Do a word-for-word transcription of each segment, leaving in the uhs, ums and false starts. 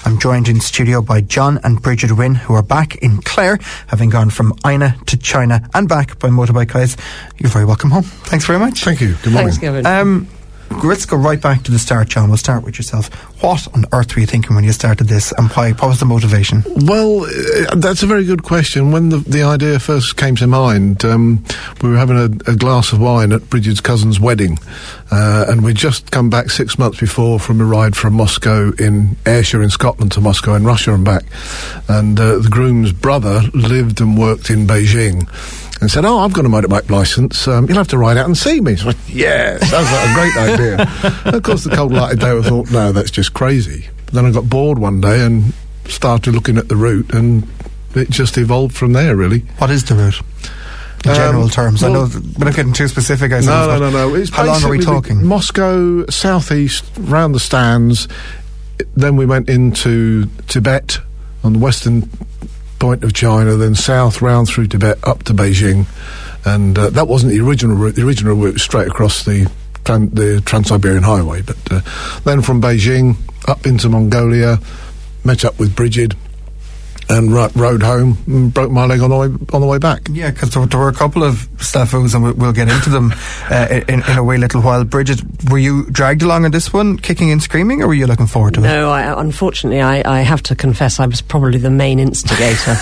I'm joined in studio by John and Bridget Wynne, who are back in Clare, having gone from Ina to China and back by motorbike guys. You're very welcome home. Thanks very much. Thank you. Good morning. Thanks, Kevin. Um, let's go right back to the start, John. We'll start with yourself. What on earth were you thinking when you started this, and why? What was the motivation? Well, uh, that's a very good question. When the, the idea first came to mind, um, we were having a, a glass of wine at Bridget's cousin's wedding, uh, and we'd just come back six months before from a ride from Moscow in Ayrshire in Scotland to Moscow in Russia and back. And uh, the groom's brother lived and worked in Beijing, and said, "Oh, I've got a motorbike licence, um, you'll have to ride out and see me." So I went, "Yes, sounds like a great idea." And of course, the cold light of day, I thought, no, that's just crazy. But then I got bored one day and started looking at the route, and it just evolved from there, really. What is the route? In general um, terms. well, I know th- we're not getting too specific, I suppose. No, no, no, no. It's how long are we talking? Moscow, southeast, round the stands. Then we went into Tibet on the western point of China, then south round through Tibet up to Beijing, and uh, that wasn't the original route. The original route was straight across the tran- the Trans-Siberian Highway, but uh, then from Beijing up into Mongolia, met up with Bridget, and ro- rode home and broke my leg on the way on the way back. Yeah, because there, there were a couple of snafus, and we'll, we'll get into them uh, in, in a wee little while. Bridget, were you dragged along on this one, kicking and screaming, or were you looking forward to it? No, I, unfortunately, I, I have to confess I was probably the main instigator.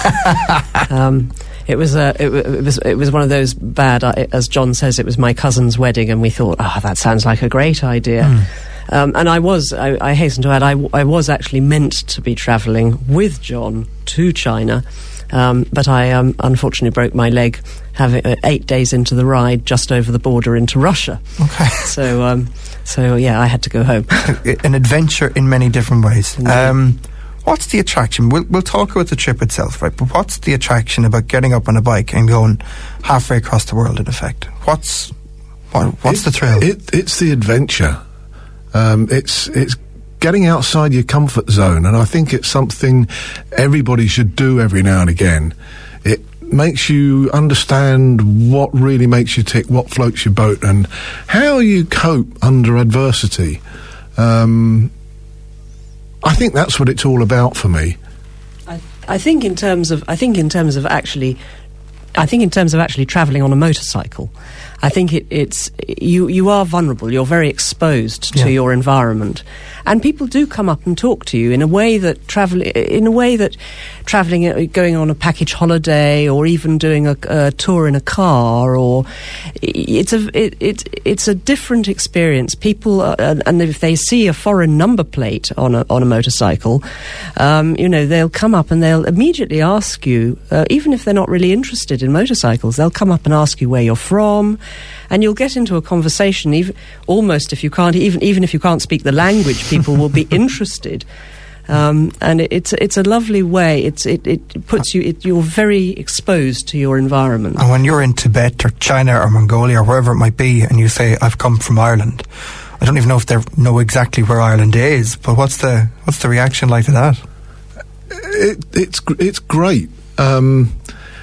um, it was a, it, it was it was one of those bad, uh, as John says, it was my cousin's wedding, and we thought, oh, that sounds like a great idea. Mm. Um, and I was, I, I hasten to add, I, I was actually meant to be travelling with John to China, um, but I um, unfortunately broke my leg having uh, eight days into the ride just over the border into Russia. Okay. So, um, so yeah, I had to go home. An adventure in many different ways. Um, what's the attraction? We'll, we'll talk about the trip itself, right? But what's the attraction about getting up on a bike and going halfway across the world, in effect? What's what, what's it, the thrill? It, it's the adventure. Um, it's it's getting outside your comfort zone, and I think it's something everybody should do every now and again. It makes you understand what really makes you tick, what floats your boat, and how you cope under adversity. Um, I think that's what it's all about for me. I, I think in terms of I think in terms of actually, I think in terms of actually travelling on a motorcycle. I think it, it's you. You are vulnerable. You're very exposed to yeah. your environment, and people do come up and talk to you in a way that travel in a way that travelling, going on a package holiday, or even doing a, a tour in a car, or it's a it, it it's a different experience. People are, and if they see a foreign number plate on a on a motorcycle, um, you know, they'll come up and they'll immediately ask you, uh, even if they're not really interested in motorcycles, they'll come up and ask you where you're from. And you'll get into a conversation, even almost if you can't, even even if you can't speak the language, people will be interested. Um, and it, it's it's a lovely way. It's it, it puts you. It, you're very exposed to your environment. And when you're in Tibet or China or Mongolia or wherever it might be, and you say, "I've come from Ireland," I don't even know if they know exactly where Ireland is. But what's the what's the reaction like to that? It, it's it's great. Um,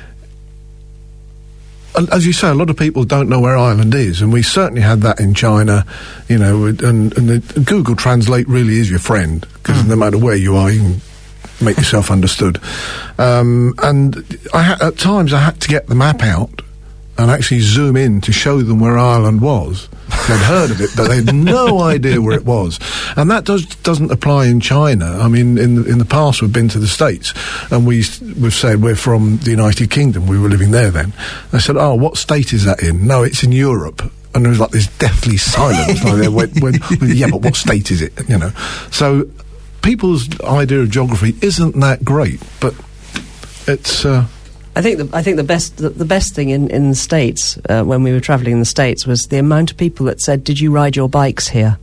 As you say, a lot of people don't know where Ireland is, and we certainly had that in China, you know, and, and the, Google Translate really is your friend, because mm. no matter where you are, you can make yourself understood. Um, and I ha- at times I had to get the map out and actually zoom in to show them where Ireland was. They'd heard of it, but they had no idea where it was. And that does, doesn't apply in China. I mean, in the, in the past we've been to the States, and we, we've said we're from the United Kingdom. We were living there then. They said, "Oh, what state is that in?" "No, it's in Europe." And there was like this deathly silence. Like when, when, yeah, but what state is it? You know. So people's idea of geography isn't that great, but it's... Uh, I think the I think the best the, the best thing in in the States uh, when we were travelling in the States was the amount of people that said, "Did you ride your bikes here?"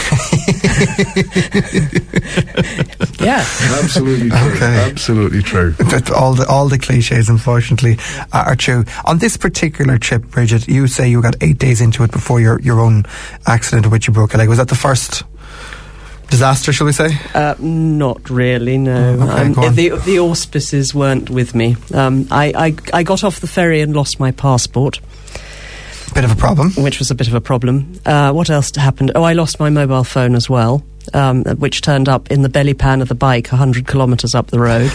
Yeah, absolutely true. Okay. Absolutely true. All the all the cliches, unfortunately, uh, are true. On this particular trip, Bridget, you say you got eight days into it before your your own accident in which you broke a leg. Was that the first disaster, shall we say? Uh, not really, no. Oh, okay, um, go on. The, the auspices weren't with me. Um, I, I, I got off the ferry and lost my passport. Bit of a problem. Which was a bit of a problem. Uh, what else happened? Oh, I lost my mobile phone as well, um, which turned up in the belly pan of the bike one hundred kilometres up the road.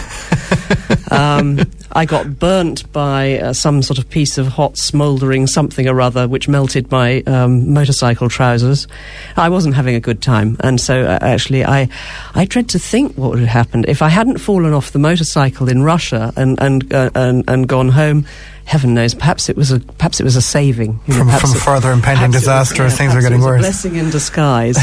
um, I got burnt by uh, some sort of piece of hot, smouldering something or other, which melted my um, motorcycle trousers. I wasn't having a good time, and so uh, actually I I dread to think what would have happened if I hadn't fallen off the motorcycle in Russia and and uh, and, and gone home. Heaven knows, perhaps it was a perhaps it was a saving you from, know, from it, further impending disaster as yeah, things are getting it was worse. A blessing in disguise,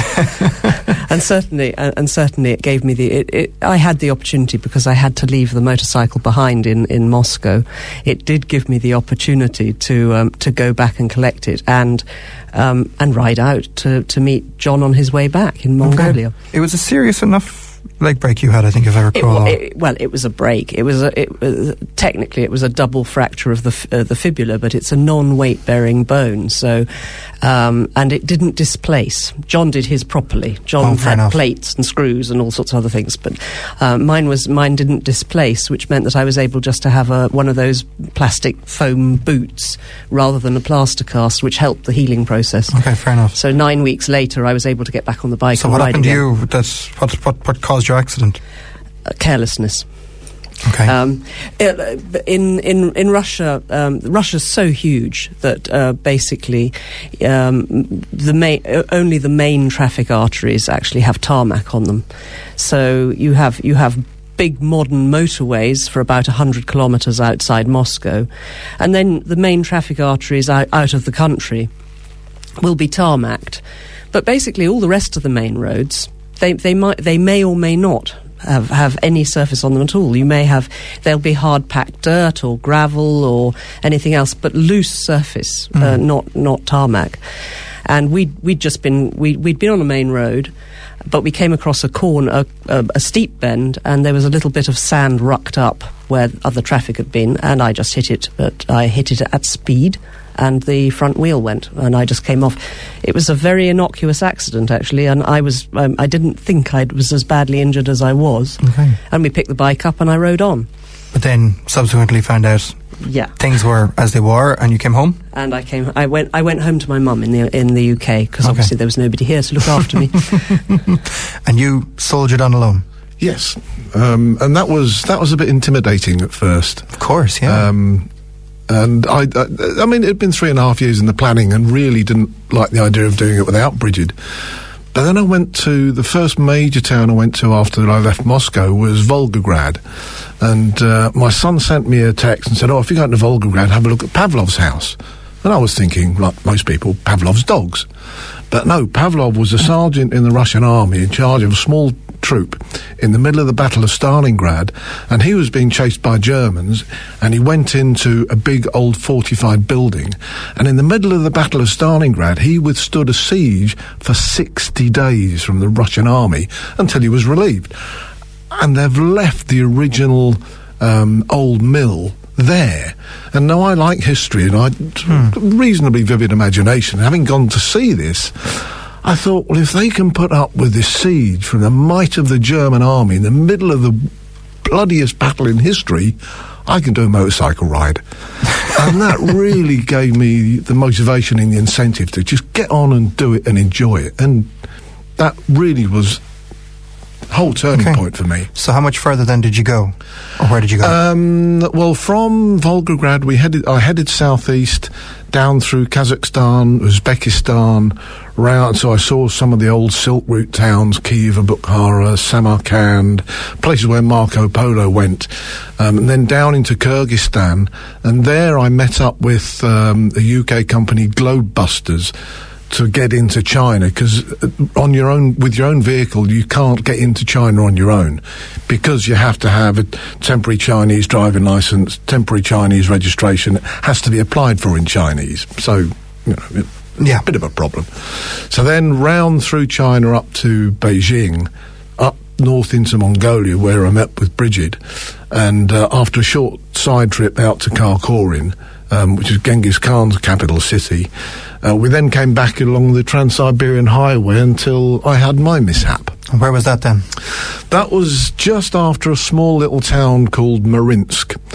and certainly, and, and certainly, it gave me the. It, it, I had the opportunity because I had to leave the motorcycle behind in, in Moscow. It did give me the opportunity to um, to go back and collect it and um, and ride out to to meet John on his way back in Mongolia. Okay. It was a serious enough leg break you had, I think, if I recall. It, it, well, it was a break. It was a, it was, technically it was a double fracture of the f- uh, the fibula, but it's a non-weight bearing bone. So, um, and it didn't displace. John did his properly. John oh, had enough. plates and screws and all sorts of other things, but uh, mine was mine didn't displace, which meant that I was able just to have a one of those plastic foam boots rather than a plaster cast, which helped the healing process. Okay, fair enough. So nine weeks later, I was able to get back on the bike. So and what ride happened again. to you? That's what what what caused your accident? Uh, carelessness. Okay. Um, in in in Russia, um, Russia's so huge that uh, basically um, the main, only the main traffic arteries actually have tarmac on them. So you have you have big modern motorways for about one hundred kilometres outside Moscow, and then the main traffic arteries out, out of the country will be tarmacked. But basically, all the rest of the main roads, they they might they may or may not have have any surface on them at all. You may have, they'll be hard packed dirt or gravel or anything else, but loose surface, mm. uh, not not tarmac. And we we'd just been we we'd been on a main road, but we came across a corner, a, a, a steep bend, and there was a little bit of sand rucked up where other traffic had been, and I just hit it. But I hit it at speed, and the front wheel went, and I just came off. It was a very innocuous accident, actually, and I was um, I didn't think I was as badly injured as I was. Okay. And we picked the bike up, and I rode on. But then subsequently found out yeah. things were as they were, and you came home. And I came. I went. I went home to my mum in the in the U K because okay. obviously there was nobody here to look after me. And you soldiered on alone. Yes, um, and that was that was a bit intimidating at first. Of course, yeah. Um, and I, I, I mean, it'd been three and a half years in the planning, and really didn't like the idea of doing it without Bridget. But then I went to the first major town I went to after I left Moscow was Volgograd, and uh, my son sent me a text and said, "Oh, if you go to Volgograd, have a look at Pavlov's house." And I was thinking, like most people, Pavlov's dogs. But no, Pavlov was a sergeant in the Russian army in charge of a small troop in the middle of the Battle of Stalingrad, and he was being chased by Germans, and he went into a big old fortified building, and in the middle of the Battle of Stalingrad he withstood a siege for sixty days from the Russian army until he was relieved. And they've left the original um, old mill there. And now I like history, and I hmm. reasonably vivid imagination. Having gone to see this, I thought, well, if they can put up with this siege from the might of the German army in the middle of the bloodiest battle in history, I can do a motorcycle ride. And that really gave me the motivation and the incentive to just get on and do it and enjoy it. And that really was a whole turning okay. point for me. So how much further then did you go? Or where did you go? Um, well, from Volgograd, we headed. I headed southeast, down through Kazakhstan, Uzbekistan, round. So I saw some of the old Silk Route towns: Kiev, Bukhara, Samarkand, places where Marco Polo went, um, and then down into Kyrgyzstan. And there, I met up with um, the U K company Globebusters to get into China, because on your own, with your own vehicle, you can't get into China on your own, because you have to have a temporary Chinese driving license, temporary Chinese registration. It has to be applied for in Chinese. So, you know, it, yeah, a bit of a problem. So then round through China up to Beijing, up north into Mongolia, where I met with Bridget, and uh, after a short side trip out to Karakorum, Um, which is Genghis Khan's capital city. Uh, we then came back along the Trans-Siberian Highway until I had my mishap. And where was that then? That was just after a small little town called Marinsk.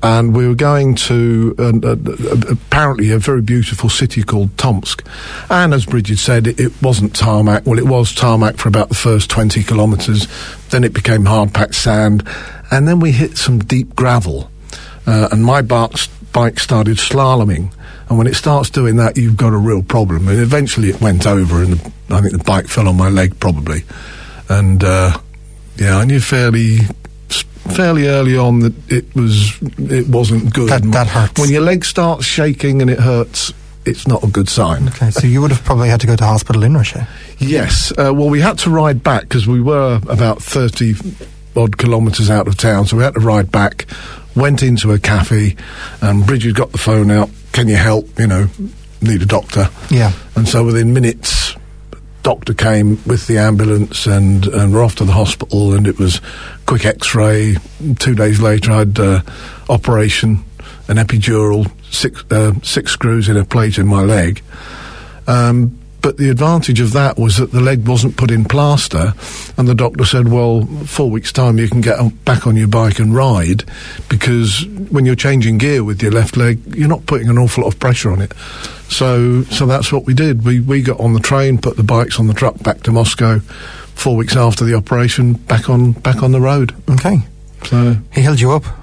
and we were going to uh, uh, apparently a very beautiful city called Tomsk. And as Bridget said, it, it wasn't tarmac. Well, it was tarmac for about the first twenty kilometres. Then it became hard-packed sand. And then we hit some deep gravel. Uh, and my bike, bike started slaloming. And when it starts doing that, you've got a real problem. And eventually it went over, and the, I think the bike fell on my leg, probably. And, uh, yeah, I knew fairly... fairly early on that it was it wasn't good. That, that hurts. When your leg starts shaking and it hurts, it's not a good sign. Okay, so you would have probably had to go to hospital in Russia. Yes. Uh, well, we had to ride back because we were about thirty odd kilometres out of town, so we had to ride back. Went into a cafe, and Bridget got the phone out. Can you help? You know, need a doctor. Yeah. And so within minutes, doctor came with the ambulance, and, and we're off to the hospital, and it was quick x-ray. Two days later I had uh, operation, an epidural, six, uh, six screws in a plate in my leg. Um, but the advantage of that was that the leg wasn't put in plaster, and the doctor said, well, four weeks' time you can get on, back on your bike and ride, because when you're changing gear with your left leg, you're not putting an awful lot of pressure on it. So so that's what we did. We we got on the train, put the bikes on the truck back to Moscow. Four weeks after the operation, back on back on the road. Okay. So he held you up.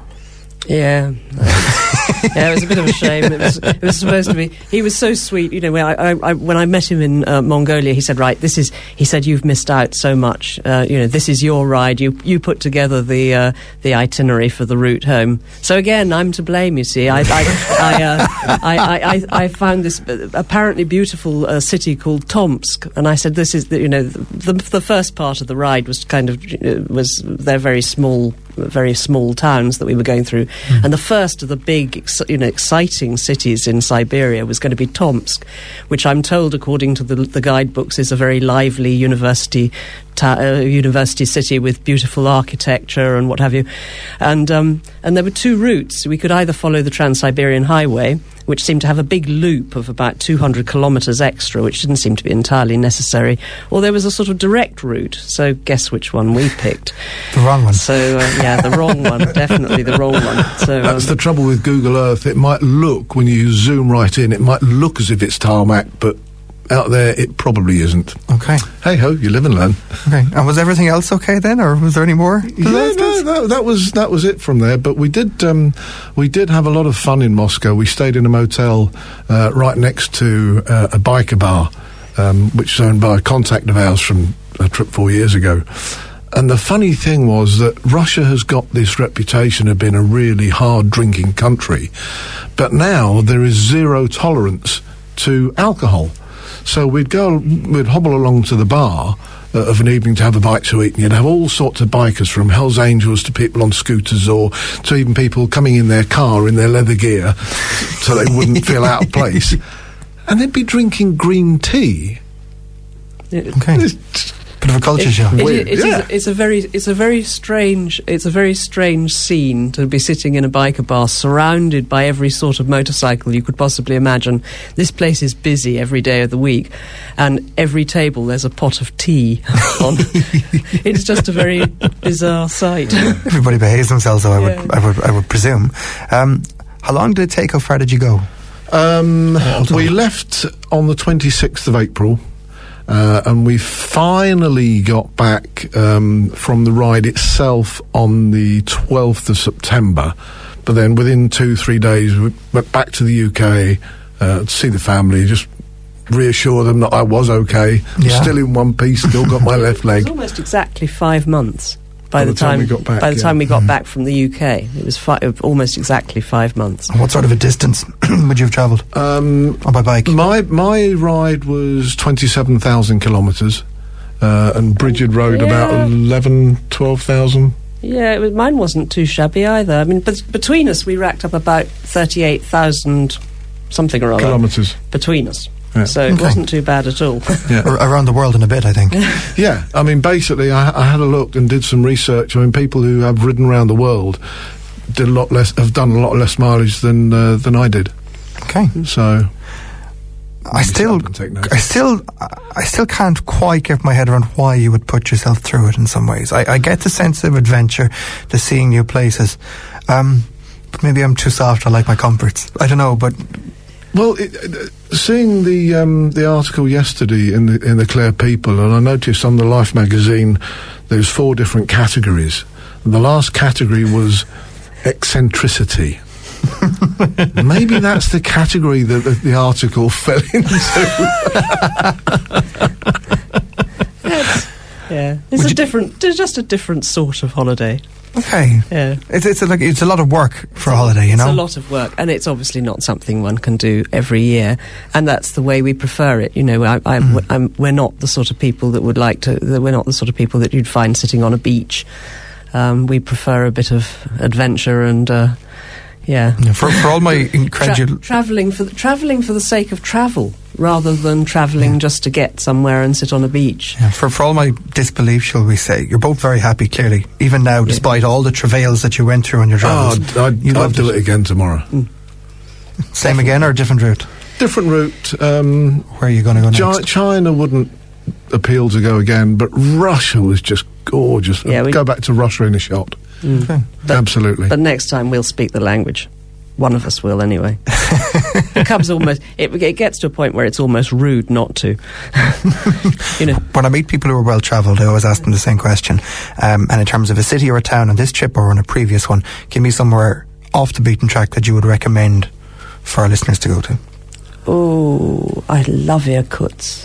Yeah. Yeah, it was a bit of a shame. It was, it was supposed to be. He was so sweet. You know, when I, I, when I met him in uh, Mongolia, he said, "Right, this is." He said, "You've missed out so much. Uh, you know, this is your ride. You you put together the uh, the itinerary for the route home." So again, I'm to blame. You see, I I I, uh, I, I, I I found this apparently beautiful uh, city called Tomsk, and I said, "This is the, you know the the first part of the ride was kind of uh, was they're very small." very small towns that we were going through, mm. and the first of the big, ex- you know, exciting cities in Siberia was going to be Tomsk, which I'm told, according to the, the guidebooks, is a very lively university ta- uh, university city with beautiful architecture and what have you. And um, and there were two routes. We could either follow the Trans-Siberian Highway, which seemed to have a big loop of about two hundred kilometres extra, which didn't seem to be entirely necessary, or there was a sort of direct route. So guess which one we picked. The wrong one. So, uh, yeah, the wrong one. Definitely the wrong one. So That's um, the trouble with Google Earth. It might look, when you zoom right in, it might look as if it's tarmac, but out there it probably isn't. Okay. Hey-ho, you live and learn. Okay. And was everything else okay then, or was there any more? Yeah, no, that, that was that was it from there. But we did um, we did have a lot of fun in Moscow. We stayed in a motel uh, right next to uh, a biker bar, um, which is owned by a contact of ours from a trip four years ago. And the funny thing was that Russia has got this reputation of being a really hard drinking country, but now there is zero tolerance to alcohol. So we'd go, we'd hobble along to the bar uh, of an evening to have a bite to eat, and you'd have all sorts of bikers, from Hells Angels to people on scooters, or to even people coming in their car in their leather gear so they wouldn't feel out of place. And they'd be drinking green tea. Okay. It's bit of a culture it, shock. It, Weird, it, it yeah. is, it's a very, it's a very strange, it's a very strange scene to be sitting in a biker bar, surrounded by every sort of motorcycle you could possibly imagine. This place is busy every day of the week, and every table there's a pot of tea on. It's just a very bizarre sight. Everybody behaves themselves, though. I Yeah. would, I would, I would presume. Um, how long did it take? How far did you go? Um, we left on the twenty-sixth of April. Uh, and we finally got back um, from the ride itself on the twelfth of September. But then within two, three days, we went back to the U K uh, to see the family, just reassure them that I was okay. I'm Yeah. still in one piece, still got my left It was leg. almost exactly five months by, By the, the time time, we got back, by the yeah. time we got Mm. back from the U K. It was fi- almost exactly five months. What sort of a distance would you have travelled? Um, Or by bike? my my ride was twenty-seven thousand kilometres, uh, and Bridget rode Yeah. about eleven, twelve thousand. Yeah, it was, mine wasn't too shabby either. I mean, but between us, we racked up about thirty-eight thousand something or other Kilometres. between us. Yeah. So it Okay. wasn't too bad at all. Yeah. Ar- around the world in a bit, I think. Yeah, I mean, basically, I, I had a look and did some research. I mean, people who have ridden around the world did a lot less, have done a lot less mileage than uh, than I did. Okay. So, I still, stop and take notes. I still, I still can't quite get my head around why you would put yourself through it. In some ways, I, I get the sense of adventure, the seeing new places, um, maybe I'm too soft. I like my comforts. I don't know, but well, it, uh, seeing the um, the article yesterday in the in the Clare People, and I noticed on the Life magazine there's four different categories. And the last category was eccentricity. Maybe that's the category that the, the article fell into. It's, yeah, it's Would a different, it's just a different sort of holiday. Okay. Yeah. It's it's a, like it's a lot of work for a holiday, you know. It's a lot of work, and it's obviously not something one can do every year, and that's the way we prefer it. You know, I, I'm, Mm. I'm, we're not the sort of people that would like to. That we're not the sort of people that you'd find sitting on a beach. Um, we prefer a bit of adventure and. Uh, Yeah. Yeah, for for all my incredulous Tra- traveling for the, traveling for the sake of travel, rather than traveling Yeah. just to get somewhere and sit on a beach. Yeah, for, for all my disbelief, shall we say, you're both very happy, clearly, even now, Yeah. despite all the travails that you went through on your Oh, travels. I'd, I'd, You I'd loved do it. it again tomorrow. Mm. Same again or a different route? Different route. Um, Where are you going to go Chi- next? China wouldn't appeal to go again, but Russia was just gorgeous. Yeah, I'd we- go back to Russia in a shot. Mm. Okay. But- Absolutely. But next time we'll speak the language. One of us will, anyway. It comes almost. It, it gets to a point where it's almost rude not to. You know. When I meet people who are well travelled, I always ask them the same question. Um, and in terms of a city or a town on this trip or on a previous one, give me somewhere off the beaten track that you would recommend for our listeners to go to. Oh, I love Irkutsk.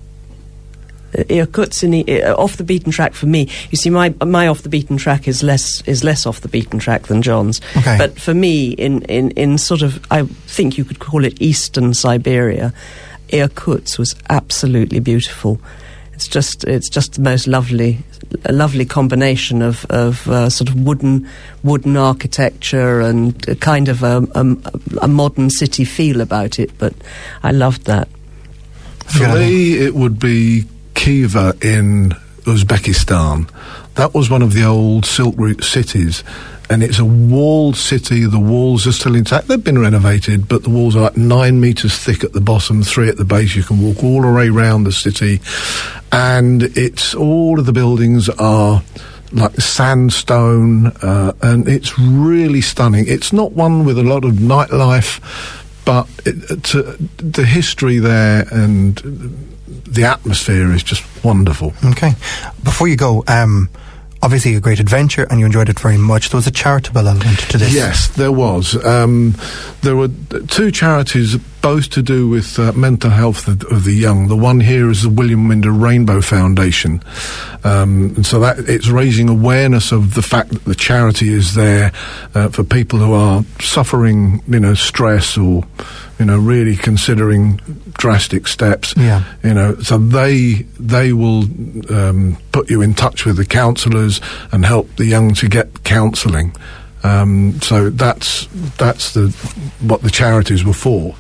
Irkutsk in the, uh, off the beaten track for me. You see, my my off the beaten track is less is less off the beaten track than John's. Okay. But for me, in, in, in sort of, I think you could call it Eastern Siberia, Irkutsk was absolutely beautiful. It's just it's just the most lovely, a lovely combination of of uh, sort of wooden wooden architecture and a kind of a, a, a modern city feel about it. But I loved that. For Yeah. me, it would be Khiva in Uzbekistan. That was one of the old Silk Route cities, and it's a walled city. The walls are still intact. They've been renovated, but the walls are like nine metres thick at the bottom, three at the base. You can walk all the way around the city, and it's all of the buildings are like sandstone, uh, and it's really stunning. It's not one with a lot of nightlife, but it, to, the history there and the atmosphere is just wonderful. Okay. Before you go, um, obviously a great adventure and you enjoyed it very much. There was a charitable element to this. Yes, there was. Um, there were two charities, both to do with uh, mental health of, of the young. The one here is the William Winder Rainbow Foundation. Um, and so that it's raising awareness of the fact that the charity is there uh, for people who are suffering, you know, stress or, you know, really considering drastic steps. Yeah. You know, so they they will um, put you in touch with the counsellors and help the young to get counselling. Um, so that's that's the what the charities were for.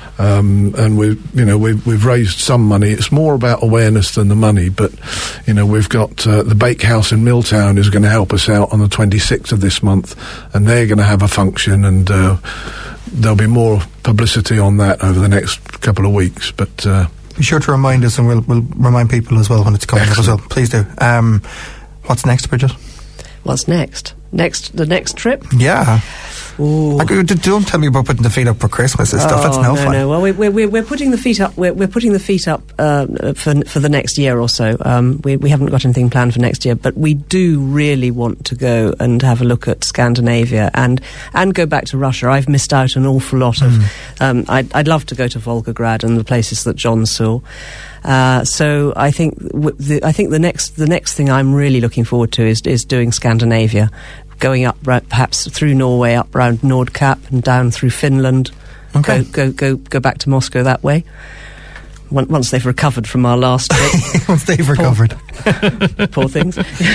Um, and we, you know, we've we've raised some money. It's more about awareness than the money. But you know, we've got uh, the Bakehouse in Milltown is going to help us out on the twenty-sixth of this month, and they're going to have a function, and uh, there'll be more publicity on that over the next couple of weeks. But uh, Be sure to remind us, and we'll we'll remind people as well when it's coming up as well. Please do. Um, what's next, Bridget? What's next? Next, the next trip. Yeah. Ooh. I go- d- don't tell me about putting the feet up for Christmas and stuff. That's Oh, no, no fun. No, well, we're, we're, we're putting the feet up. We're, we're putting the feet up uh, for for the next year or so. Um, we we haven't got anything planned for next year, but we do really want to go and have a look at Scandinavia and and go back to Russia. I've missed out an awful lot of. Um, I'd, I'd love to go to Volgograd and the places that John saw. Uh, so I think w- the, I think the next the next thing I'm really looking forward to is is doing Scandinavia. Going up, ra- perhaps through Norway, up round Nordkapp and down through Finland. Okay. Go, go, go, go back to Moscow that way. Once once they've recovered from our last trip. Once they've recovered. Poor things.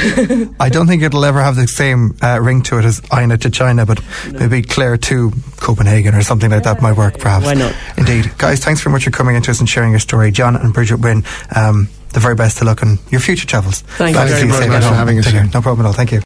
I don't think it'll ever have the same uh, ring to it as Aina to China, but No. maybe Claire to Copenhagen or something like that might work, perhaps. Why not? Indeed. Guys, thanks very much for coming into us and sharing your story. John and Bridget Wynne, um, the very best of luck on your future travels. Thank Glad you to very see much. safe Thanks at for home. having us Take care. in. No problem at all. Thank you.